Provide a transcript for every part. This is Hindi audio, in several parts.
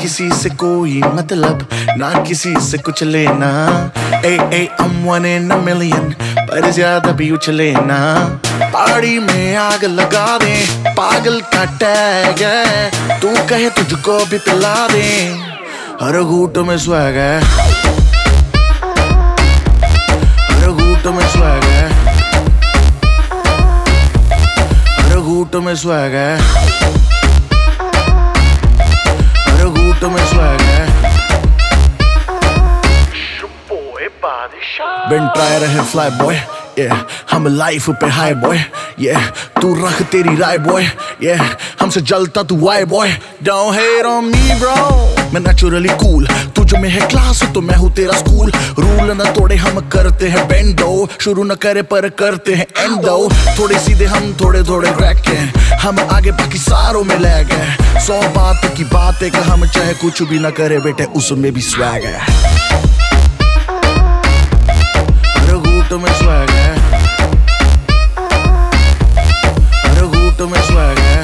किसी से कोई मतलब, ना किसी से कुछ लेना। I'm one in a million, पर ज्यादा भी उछले ना। पार्टी में आग लगा दे, पागल का टैग है, तू कहे तुझको भी पिला दे, हर घूंट में स्वैग है, हर घूंट में स्वैग है, हर घूंट में स्वैग है, हर घूंट में स्वैग है। बिन ट्राई रहे फ्लाई बॉय, हम लाइफ पे हाई बॉय, तू रख तेरी राय बॉय, हमसे जलता तू why boy. Don't hate on me bro, मैं नेचुरली कूल, तुझ में है क्लास तो मैं हूँ तेरा स्कूल। रूल न तोड़े हम करते हैं बेंडो, शुरू न करे पर करते हैं एंडो। थोड़े सीधे हम थोड़े थोड़े क्रैक हैं, हम आगे बाकी सारों में लैग है। 100 बात की बात है कि हम चाहे कुछ भी न करे बेटे उसमें भी स्वैग है, में स्वैग है, हर घूंट में स्वैग है।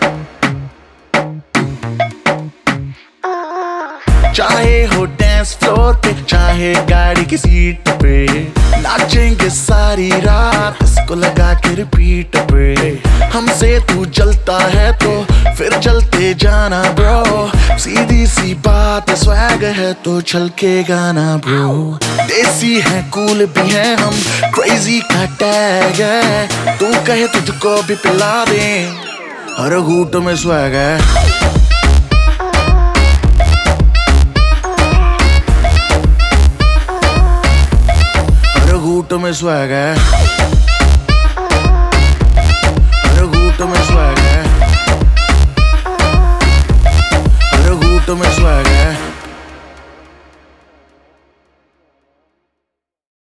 चाहे हो डांस फ्लोर पे, चाहे गाड़ी की सीट पे, नाचेंगे सारी रात इसको लगा के रिपीट पे। हमसे तू जलता है तो फिर जलते जाना ब्रो, सीधी सी बात है, स्वैग है तो छलके गाना ब्रो। देसी है कूल भी है हम, क्रेजी का टैग है, तू कहे तुझको भी पिला दे, हर घूंट में स्वैग है, हर घूंट में स्वैग है, हर घूंट में स्वैग है, हर घूंट में स्वैग है।